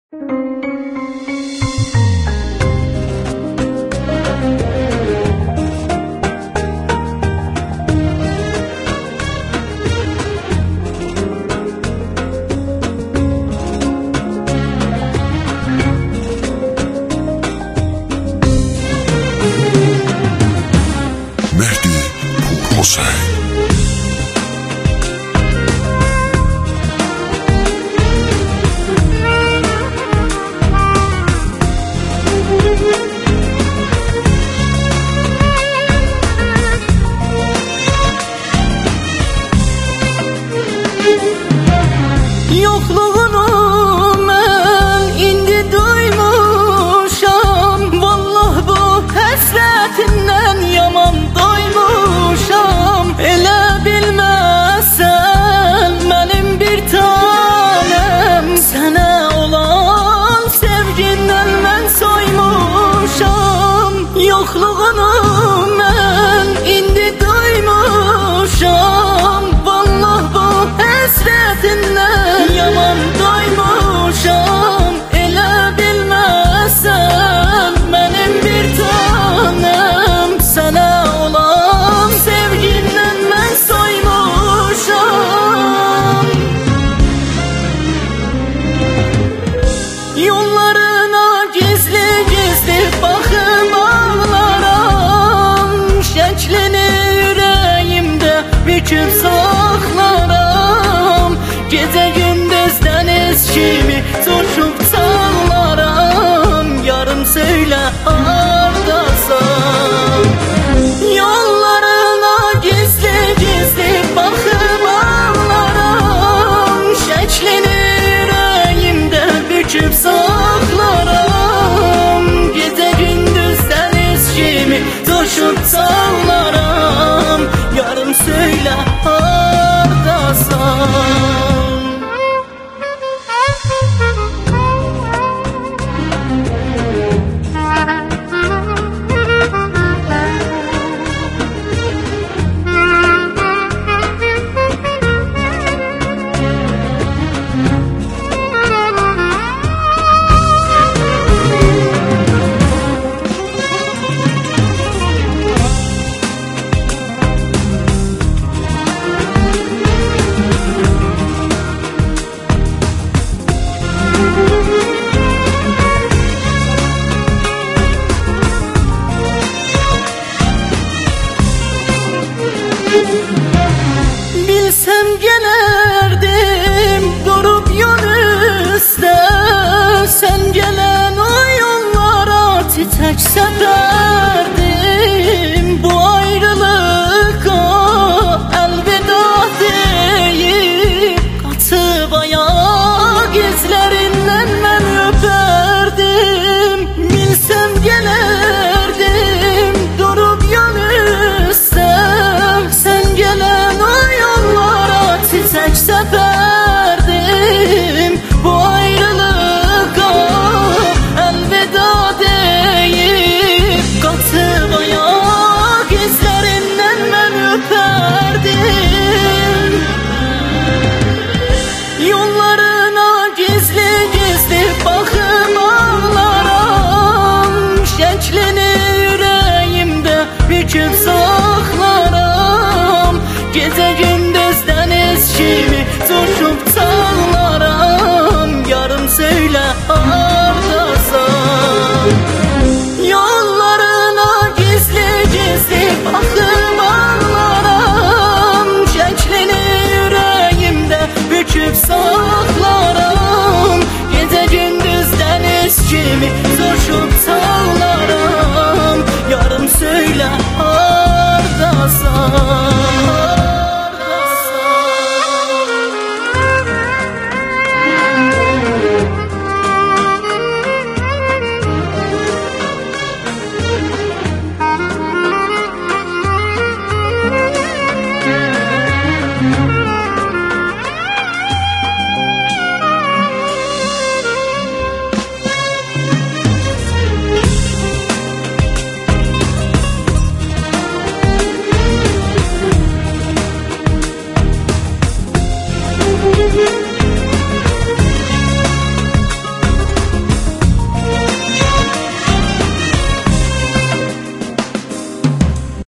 مهدی پورحسین. Yokluğunu mən indi duymuşam, vallah bu həsrətindən yaman doymuşam. Elə bilməsən mənim bir tanem, sənə olan sevgindən mən soymuşam. Yokluğunu mən indi duymuşam, vallah bu həsrətindən yaman doymuşam. Elə bilməsən mənim bir tanem, sənə olan sevgindən mən soymuşam. Yollarına gizli gizli baxıb ağlaram, şəklini ürəyimdə büküb saxlaram. Gecə gündüz dəniz kimi coşub çağlaram, yarım söylə hardasan. Yollarına gizli gizli baxıb ağlaram, şəklini ürəyimdə büküb saxlaram. Gecə gündüz dəniz kimi coşub çağlaram, yarım söylə hardasan. Bilsem gelerdim durup yol üstte, sen gelen o yollara titek seperdim. Bu ayrılığa elveda deyip katıp ayak izlerinden ben öperdim. Bilsem gelerdim durup yol üstte, sen gelen o yollara titek seperdim. Bu ayrılığa elveda deyip katıp ayak izlerinden ben öperdim. Yollarına gizli gizli bakıp ağlaram, şəklini ürəyimdə büküb saxlaram. Gecə gündüz dəniz kimi coşub çağlaram, yarım söylə